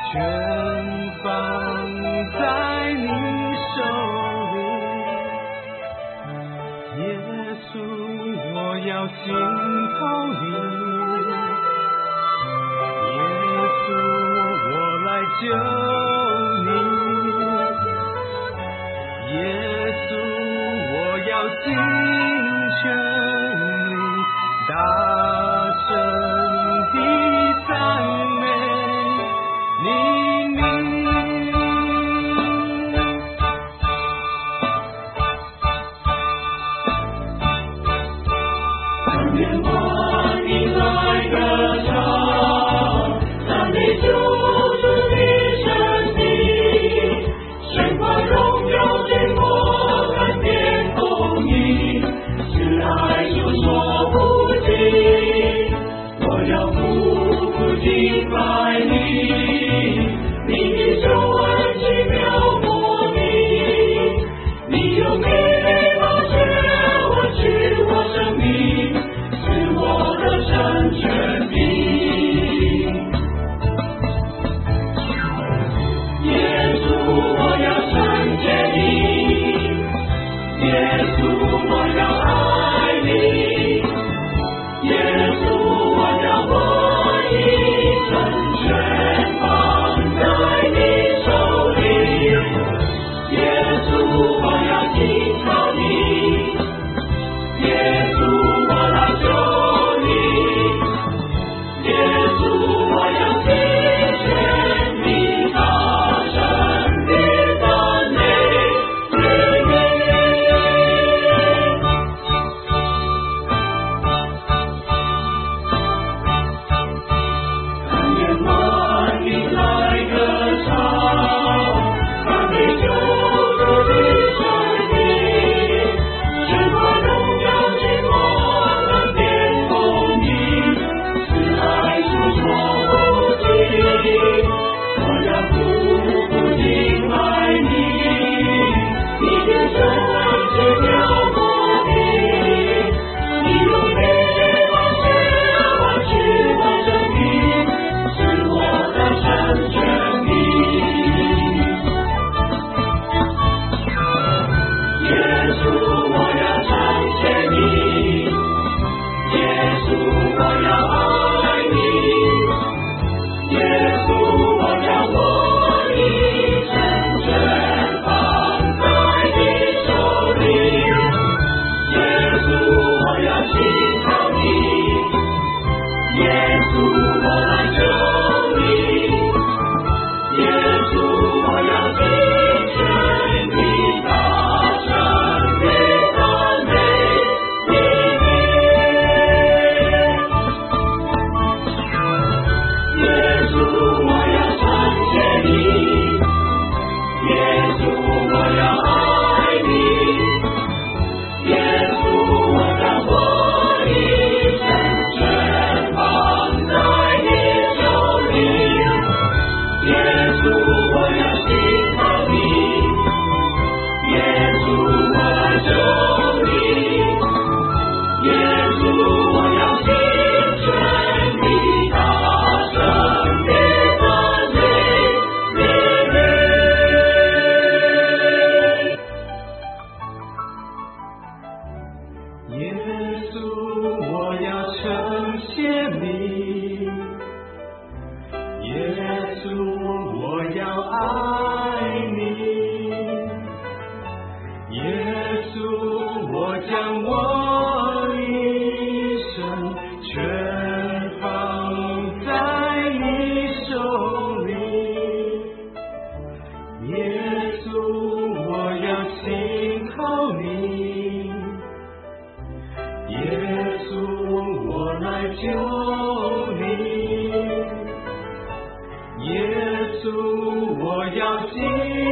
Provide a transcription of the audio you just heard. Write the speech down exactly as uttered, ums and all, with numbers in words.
全放在你手里。耶稣，我要心靠你。耶稣，我来救你。耶稣，我要尽全力大声地赞美你名。 看见万民来歌唱，赞美救主的生命，神把荣耀给我看见公义，是爱就说不尽，我要夫妇敬拜你，你的救恩奇妙莫名，你用美丽宝血换取我生命，是我的神权柄。耶稣，我要圣洁你，耶稣，我要爱你，耶稣，我要我一生全放在你手里，耶稣，我要依靠你，耶稣，我来救你，耶稣，我要尽全力大声地赞美你名。看见万民来歌唱，赞美救主的生命，神把荣耀给我看见公义，是爱诉说不尽，我要夫妇敬拜你，你的救恩奇妙莫名，你用美丽宝血换取我生命，是我的神权柄。耶稣，我要称谢你，耶稣，我要爱你，耶稣，我要我一生全放在你手里，耶稣，我要信靠你，耶稣，我来救你，耶稣，我要尽全力大声地赞美你名。耶稣，我要称谢你，耶稣，我要爱你，耶稣，我让我一生全放在你手里，耶稣，我要信靠你，耶稣，我来救你，耶稣，我要尽全力大声地赞美你名。 耶稣，我要称谢你。耶稣，我要爱你。耶稣，我将我一生全放在你手里。耶稣，我要信靠你。耶稣，我来救你。耶稣，我要尽